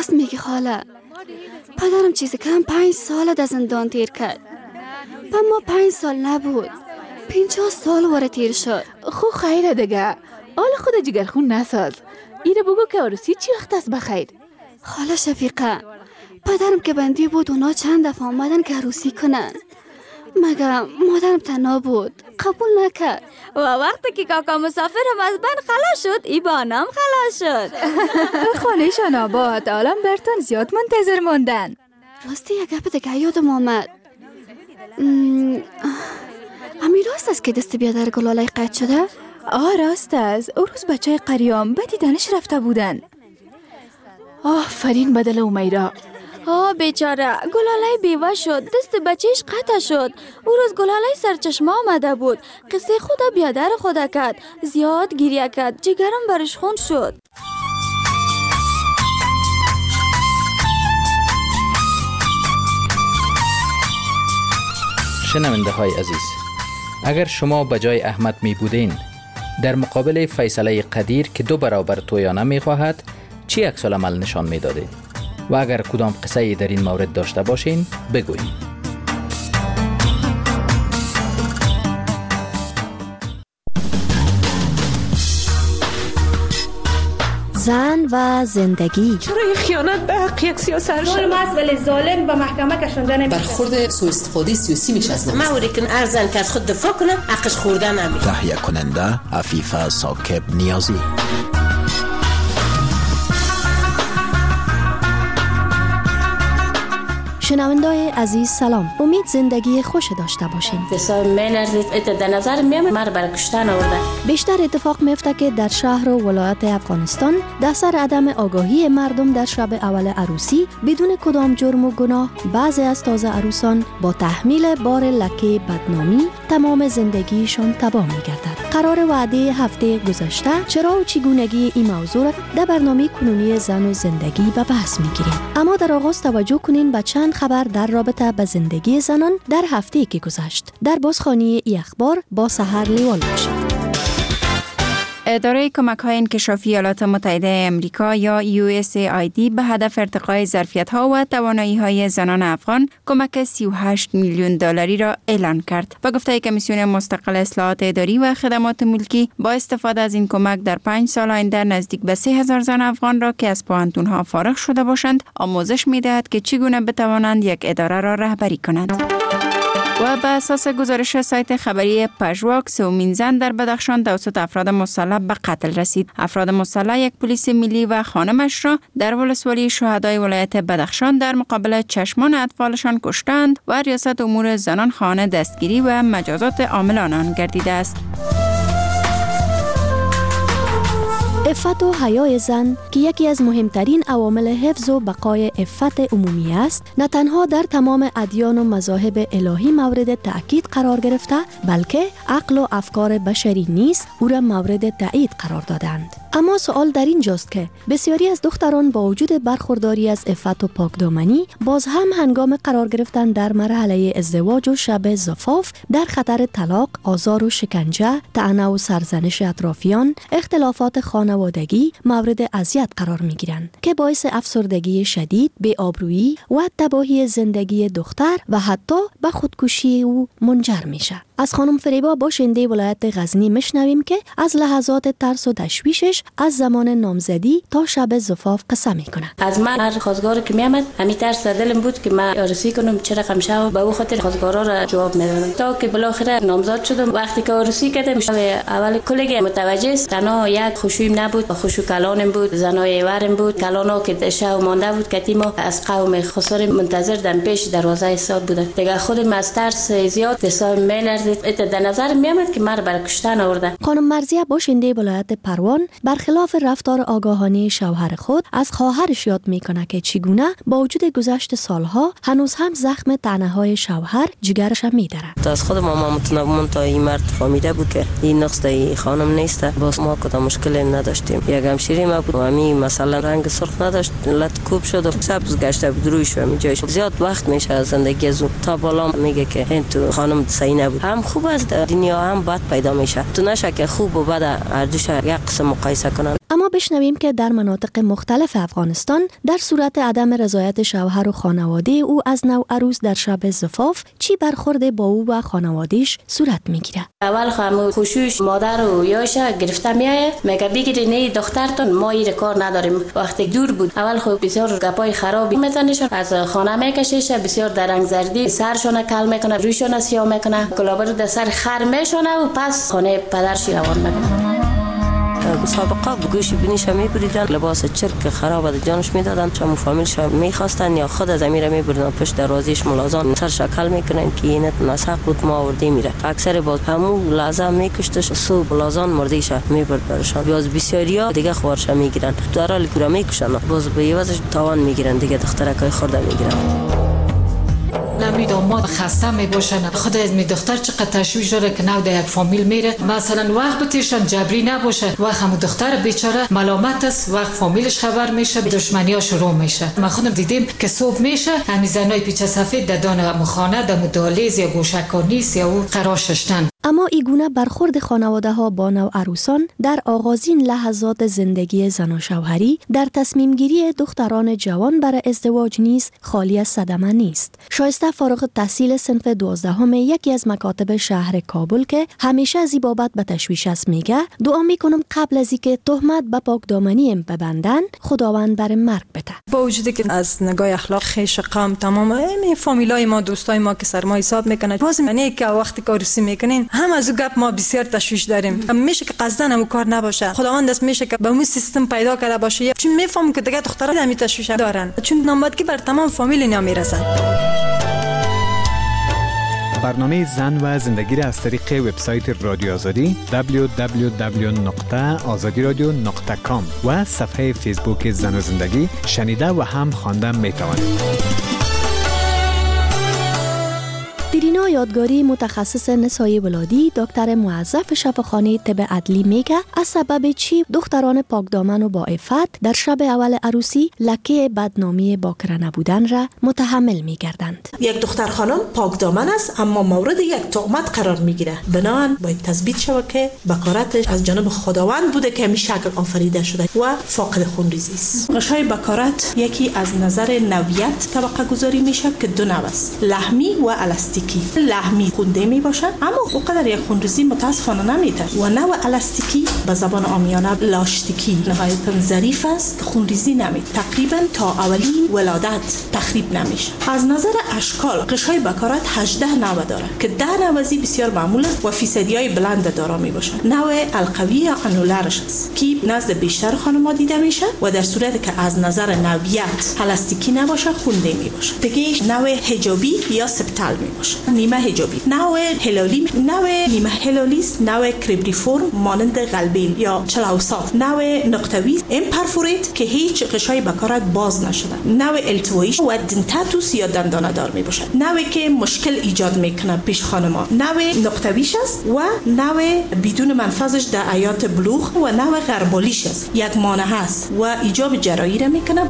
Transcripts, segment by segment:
راست میگی خاله. پدرم چیزی کم 5 سال در زندان تیر کرد. اما 5 سال نبود، 50 سال واره تیر شد. خو خیره دیگه، حال خود جگرخون نساز. ایره بگو که عروسی چی وقت است بخیر؟ خاله شفیقه، پدرم که بندی بود اونا چند دفعه آمدن که عروسی کنن، مگه مادرم تنها بود، قبول نکرد. و وقتی که کاکا مسافرم از بند خلاص شد، ای بانم خلاص شد. خانهشان آباد، عالم برتن زیاد منتظر موندن. راستی یک گپ دیگه یادم آمد. امی راست است که دست بیادر گلاله قطع شده؟ راست است. او روز بچه قریام به دیدنش رفته بودن. آفرین بدل امیرا. بیچاره گلاله بیوه شد، دست بچهش قطع شد. او روز گلاله سرچشمه آمده بود، قصه خدا بیادر خدا کرد، زیاد گریه کرد، جگرم برش خون شد. شنونده های عزیز، اگر شما بجای احمد می بودین در مقابل فیصله قدیر که 2 برابر تویانه می خواهد چی عکس العمل نشان می دادین؟ و اگر کدام قصه در این مورد داشته باشین بگوین. زن و زندگی. چرا یه خیانت به حق یک سیاست ظلم است ولی ظالم به محکمه کشانده نمیشه. برخورد سوء استفاده سیاسی میشه از ما اوری کن ارزن که از خود دفاع کنه حقش خورده نمیشه. تهیه کننده عفیفه ساکب نیازی. شنوندای عزیز سلام، امید زندگی خوش داشته باشین. حساب میلرزید ات در نظر میامد مر بر کشتن آورده. بیشتر اتفاق میفته که در شهر و ولایت افغانستان در سر عدم آگاهی مردم در شب اول عروسی بدون کدام جرم و گناه بعضی از تازه عروسان با تحمیل بار لکه بدنامی تمام زندگیشان تباه میگردد. قرار وعده هفته گذشته چرا و چگونگی این موضوع را در برنامه کنونی زن و زندگی به بحث میگیریم. اما در آغاز توجه کنین به چند خبر در رابطه با زندگی زنان در هفته که گذشت. در بازخوانی ای اخبار با سحر لیوال باشید. اداره کمک‌های انکشافی ایالات متحده آمریکا یا USAID به هدف ارتقای ظرفیت‌ها و توانایی‌های زنان افغان کمک 38 میلیون دلاری را اعلان کرد. با گفته کمیسیون مستقل اصلاحات اداری و خدمات ملکی با استفاده از این کمک در 5 سال آینده نزدیک به 3000 زن افغان را که از پوهنتون‌ها فارغ شده باشند آموزش می‌دهد که چگونه بتوانند یک اداره را رهبری کنند. و به اساس گزارش سایت خبری پژواک سومین زن در بدخشان توسط افراد مسلح به قتل رسید. افراد مسلح یک پلیس ملی و خانمش را در ولسوالی شهدای ولایت بدخشان در مقابل چشمان اطفالشان کشتند و ریاست امور زنان خانه دستگیری و مجازات عاملان آن گردیده است. عفت و حیای زن که یکی از مهمترین عوامل حفظ و بقای عفت عمومی است، نه تنها در تمام ادیان و مذاهب الهی مورد تأکید قرار گرفته، بلکه عقل و افکار بشری نیز او را مورد تایید قرار دادند. اما سوال در اینجاست که بسیاری از دختران با وجود برخورداری از عفت و پاکدامنی باز هم هنگام قرار گرفتن در مرحله ازدواج و شب زفاف در خطر طلاق، آزار و شکنجه، طعنه و سرزنش اطرافیان، اختلافات خانوادگی مورد اذیت قرار می‌گیرند که باعث افسردگی شدید، بی‌آبرویی و تباهی زندگی دختر و حتی به خودکشی او منجر میشه. از خانم فریبا باشنده ولایت غزنی میشنویم که از لحظات ترس و تشویشش از زمان نامزدی تا شب زفاف قصه میکنه. از من هر خواستگار که میامد همین ترس در دلم بود که من عروسی کنم، چه رقم شو به او خاطر خواستگارا را جواب میدادم تا که بالاخره نامزد شدم. وقتی که عروسی کردم اول کلیگ متوجه است تنها یک خوشویم نبود، خوشو کلانم بود، زنای ورم بود، کلانا که شو مانده بود که ما از قوم خسر منتظر دم پیش دروازه سال بودن. دیگه خودم از ترس زیاد حساب میلرزید. در نظر میامد که مرا برای کشتن آورده. خانم مرزیه باشنده ولایت پروان برخلاف رفتار آگاهانه شوهر خود از خواهرش یاد میکنه که چگونه با وجود گذشت سالها هنوز هم زخم طعنه‌های شوهر جگرش میداره. تا از خود مامان متنبون تا این مرد فهمیده بود که این نقص این خانم نیست. باز ما کدام مشکلی نداشتیم. یک همشیری ما بود و همین مثلا رنگ سرخ نداشت، لط کوب شد و سبز گشته بود رویش و میجایش. زیاد وقت میشه از زندگی زو تا بالا میگه که این تو خانم صحیح نبود. هم خوب است دنیا هم بد پیدا میشه. تو نشه که خوب و بد هر دوش یک قسم مقایسه کنن. اما بشنویم که در مناطق مختلف افغانستان در صورت عدم رضایت شوهر و خانواده او از نوعروس در شب زفاف چی برخورد با او و خانواده‌اش صورت میگیره. اول خامو خوشوش مادر و یاش گرفته میایه، میگه بگیری نه دخترتون ما این کار نداریم. وقتی دور بود اول خو بسیار گپای خرابی میزنشون، از خانه میکشیش، بسیار درنگ زردی سرشون کل میکنه، روشون سیاه میکنه، گلابر در سر خر میشونه و پس خانه پدرش روان میکنه. سابقا بگوش بینیش میبریدن، لباس چرک خراب از جانش میدادن، چون فامیلش میخواستن یا خود از امیر میبردن پشت دروازه‌اش ملازم سر شکل میکنن که اینت نسخ بود ما آورده میره. اکثر باز همون لازم میکشتش، صبح لازم مردیش میبردنشان. باز بسیاریا دیگه خوارش میگیرن، در حال گورا میکشن، باز به یوازش تاوان میگیرن، دیگه دخترکای خورده میگیرن. نمی داماد خسته می باشن، خود از می دختر چقدر تشویش داره که نو در یک فامیل میره، مثلا وقت بتیشن جبری نباشه، وقت همون دختر بیچاره ملامت است، وقت فامیلش خبر میشه، دشمنی ها شروع میشه. ما خودم دیدیم که صبح میشه همین زنای پیچه سفید در دان مخانه در مدالیز یا گوشکانیس یا او قرار ششتن. اما ایگونه برخورد خانواده ها با نوعروسان در آغازین لحظات زندگی زن و شوهری در تصمیم گیری دختران جوان برای ازدواج نیز خالی از صدمه نیست. شایسته فارغ التحصیل صنف 12 یکی از مکاتب شهر کابل که همیشه از این بابت به تشویش است میگه دعا میکنم قبل از اینکه تهمت به پاکدامنی ببندن خداوند بر مرگ بده. با وجودی که از نگاه اخلاق خیش قوم تمام این فامیلای ما دوستای ما که سرما حساب میکنه، باز یعنی که وقتی کارسی میکنین هم از او گپ ما بسیار تشویش داریم. میشه که قصدن هم کار نباشه، خداوند دست میشه که به اون سیستم پیدا کرده باشه، چون میفهمم که دیگه دخترها هم تشویش دارن، چون نامبردگی بر تمام فامیل اینا میرسن. برنامه زن و زندگی را از طریق وبسایت رادیو آزادی www.azadiradio.com و صفحه فیسبوک زن و زندگی شنیده و هم خواندن میتوانید. دیرینا یادگاری متخصص نسای ولادی دکتر موظف شفاخانه طب عدلی میگه از سبب چی دختران پاکدامن و با عفت در شب اول عروسی لکه بدنامی باکره نبودن را متحمل میگردند. یک دختر خانم پاکدامن است اما مورد یک تهمت قرار میگیره، بنابراین باید تثبیت شود که بکارتش از جانب خداوند بوده که همین شکل آفریده شده و فاقد خونریزی است. غشای بکارت یکی از نظر نوعیت طبقه گذاری میشه که دو نوع است، لحمی و الاستیکی. لحمی خونده می باشد اما اونقدر یک خونریزی متاسفانه نمیده و نوع الاستیکی به زبان عامیانه لاستیکی نهایتا ظریف است که خونریزی نمیده، تقریبا تا اولین ولادت تخریب نمیشه. از نظر اشکال غشای بکارت 18 نوع داره که 10 نوع از بسیار معمول است و فیصدیای بلند دارا می باشد. نوع القوی یا انولارش است که نزد بیشتر خانم‌ها دیده میشه و در صورتی که از نظر نوعیت الاستیکی نباشه خونده می باشه. دیگه نوع حجابی یا سبتال می باشه. نیمه حجابی، نوع هلالی، نوع نیمه هلالیست، نوع کریبریفورم مانند قلبیل یا چلاوساف، نوع نقطه‌وی امپرفوریت که هیچ غشای بکارت باز نشده، نوع التوایی و دنتاتوس یا دندانه دار می باشد، نوعی که مشکل ایجاد میکنه پیش خانم‌ها، نوع نقطه‌ویش است و نوع بدون منفذش در حیات بلوغ و نوع غربالیش است، یک مانع است و ایجاب جراحی را میکنه.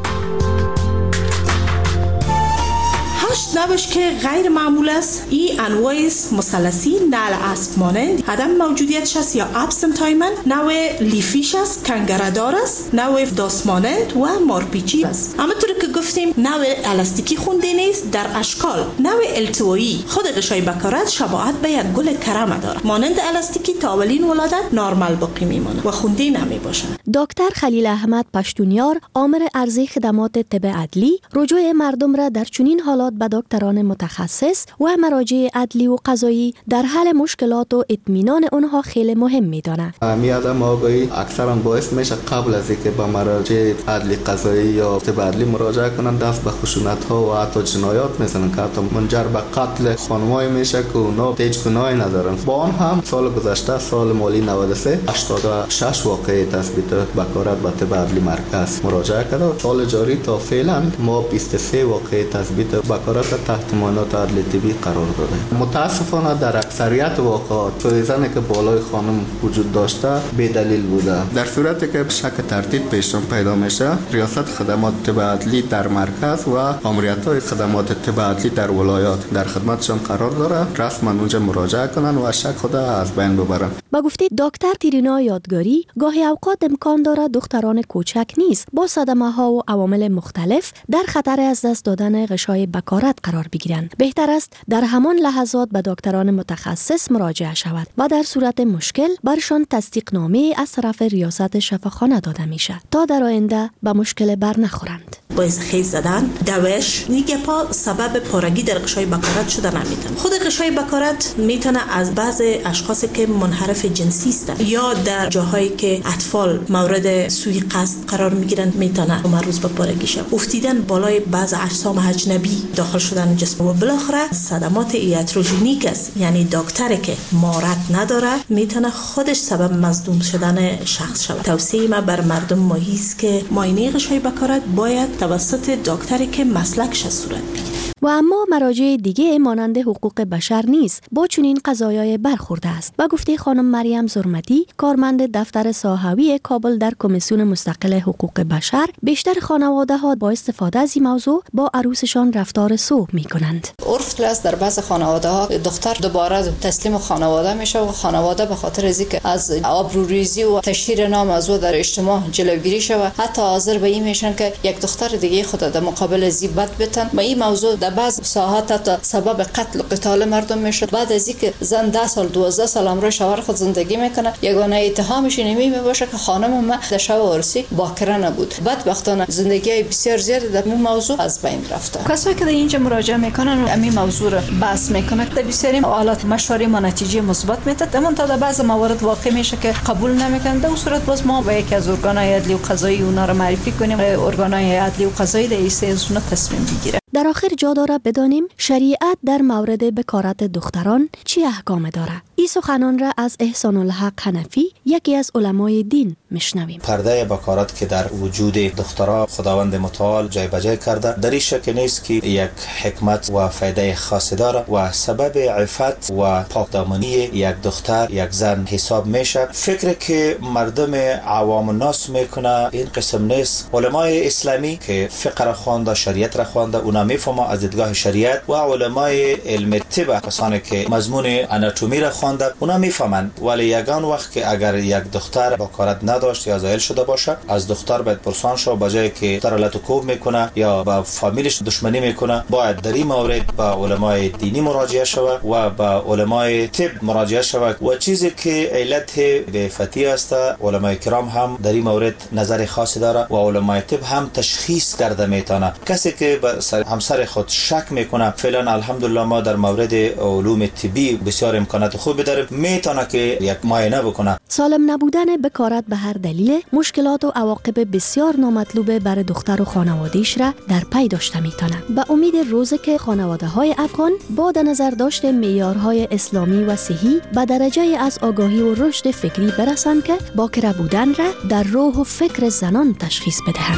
8 نوعش که غیر معمول است، این انواع مثلثی، نعل اسب مانند، عدم موجودیتش است یا ابسنتایمن، نوع لیفیش است، کنگره‌دار است، نوع داس مانند و مارپیچی است. اما طوری که گفتیم نوع الاستیکی خونده نیست. در اشکال نوع التوایی خود غشای بکارت شباهت به یک گل کرم دارد، مانند الاستیکی تا اولین ولادت نرمال باقی میماند و خونده نمی باشد. دکتر خلیل احمد پشتونیار آمر عرضه خدمات طب عدلی رجوع مردم را در چنین حالات به دکتران متخصص و مراجع عدلی و قضایی در حل مشکلات و اطمینان آنها خیلی مهم می‌داند. عدم آگاهی اکثرا باعث میشه قبل از اینکه به مراجع عدلی قضایی یا طب عدلی مراجعه کنند دست به خشونت‌ها و حتی جنایات میزنن که حتی منجر به قتل خانم‌های میشه که اونا هیچ گناهی ندارن. با آن هم سال گذشته سال مالی 93 86 واقعه تثبیت بکارت به طب عدلی مرکز مراجعه کرد. سال جاری تا فعلا ما 23 واقعه تثبیت بکارت بکارت تحت معاینات عدل طبی قرار داده. متاسفانه در اکثریت واقعات سوءظنی که بالای خانم وجود داشته بی دلیل بوده. در صورتی که شک تردید پیشون پیدا میشه، ریاست خدمات طب عدلی در مرکز و ماموریت‌های خدمات طب عدلی در ولایات در خدمتشان قرار داره. رسما اونجا مراجعه کنن و شک خود از بین ببرن. با گفته دکتر تیرینا یادگاری، گاهی اوقات امکان داره دختران کوچک نیز با صدمه‌ها و عوامل مختلف در خطر از دست دادن غشای بکارت قرار بگیرند. بهتر است در همان لحظات به دکتران متخصص مراجعه شود و در صورت مشکل برشان تصدیقنامه از طرف ریاست شفاخانه داده میشه تا در آینده به مشکل بر نخورند. باعث خیز زدن، دوش، نیگه پا سبب پارگی در غشای بکارت شده نمیتونه. خود غشای بکارت میتونه از بعض اشخاصی که منحرف جنسی هستند یا در جاهایی که اطفال مورد سوء قصد قرار میگیرند میتونه مربوط به پارگی شه. افتیدن بالای بعض اجسام اجنبی، داخل شدن جسم و بالاخره صدمات ایاتروژنیک است، یعنی دکتری که مهارت نداره میتونه خودش سبب مصدوم شدن شخص شود. توصیه ما بر مردم ماهی است که معاینه غشای بکارت باید توسط دکتری که مسلکش صورت بگیره. و اما مراجع دیگه مانند حقوق بشر نیز با چنین قضایای برخورده است. با گفته خانم مریم زرمتی، کارمند دفتر ساحوی کابل در کمیسیون مستقل حقوق بشر، بیشتر خانواده ها با استفاده از این موضوع با عروسشان رفتار سوء می کنند. عرف است در بعض خانواده ها دختر دوباره تسلیم خانواده میشه و خانواده به خاطر از اینکه از آبروریزی و تشهیر نام از او در اجتماع جلوگیری شود، حتی حاضر به این میشن که یک دختر دیگه خود در مقابل زیبت بتن. و این موضوع در بعض ساحات تا سبب قتل و قتال مردم میشه. بعد از اینکه زن 10 سال 12 سال همراه شوهر خود زندگی میکنه، یگانه اتهامش اینمی باشه که خانم ما در شب عروسی باکره نبود. بدبختانه زندگی بسیار زیاد در این موضوع از بین رفته. کسایی که اینجا مراجعه میکنن این موضوع رو بحث میکنن، در بسیاری حالات مشوره ما نتیجه مثبت میده، اما تا در بعض موارد واقع میشه که قبول نمیکنن. در اون صورت باز ما با یکی از ارگان‌های عدلی و قضایی اونا رو معرفی کنیم، ارگان‌های عدلی و قضایی در ایستون تصمیم بگیره. در آخر جا داره بدانیم شریعت در مورد بکارت دختران چی احکام داره. این سخنان را از احسان الحق حنفی، یکی از علمای دین، میشنویم. پرده بکارت که در وجود دخترها خداوند متعال جای بجای کرده، در این شک نیست که یک حکمت و فایده خاصی داره و سبب عفت و پاکدامنی یک دختر، یک زن حساب میشه. فکر که مردم عوام الناس میکنه این قسم نیست. علمای اسلامی که فقه را خوانده، شریعت را خوانده، اونا میفهمه از دیدگاه شریعت، و علمای علم طب، کسانی که مضمون آناتومی را خوانده، اونا میفهمن. ولی یگان وقت که اگر یک دختر بکارت نداشت یا زایل شده باشه، از دختر باید پرسان شو، بجای که دختر لطوکوب میکنه یا با فامیلش دشمنی میکنه، باید در این مورد با علمای دینی مراجعه شود و با علمای طب مراجعه شود. و چیزی که علت به فتی است، علمای کرام هم در این مورد نظر خاصی داره و علمای طب هم تشخیص کرده میتونه. کسی که همسر خود شک میکنه، فعلا الحمدلله ما در مورد علوم طبی بسیار امکانات خوبی داریم، میتونه که یک معاینه بکنه. سالم نبودن بکارت به هر دلیل مشکلات و عواقب بسیار نامطلوب برای دختر و خانواده‌اش را در پی داشته میتونه. به امید روزی که خانواده‌های افغان با در نظر داشت معیارهای اسلامی و صحی به درجه از آگاهی و رشد فکری برسند که باکره بودن را در روح و فکر زنان تشخیص بدهند.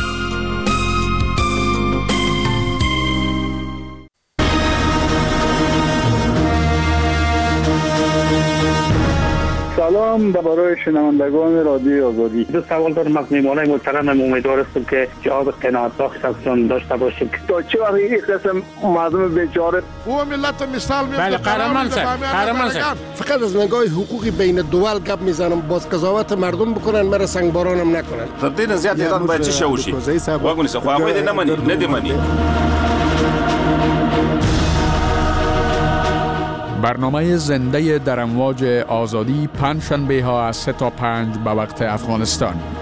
سلام درباره شنوندگان رادیو آزادی. دو سوال دارم از میهمانای محترم. امیدوار هستم که جواب قناعت بخش ازشان داشته باشیم. تا چه وقت این قسم مردم بیچاره او ملت مثال میاد. بله قهرمان صاحب. فقط از نگاه حقوقی بین دول گپ میزنم، باز قضاوت مردم بکنن، مرا سنگبارانم نکنن. تر دې زیات ایران باید چی شوشي واګونی څه خو هغه نه مني نه دی مني. برنامه زنده در امواج آزادی پنجشنبه ها از 3 تا 5 به وقت افغانستان.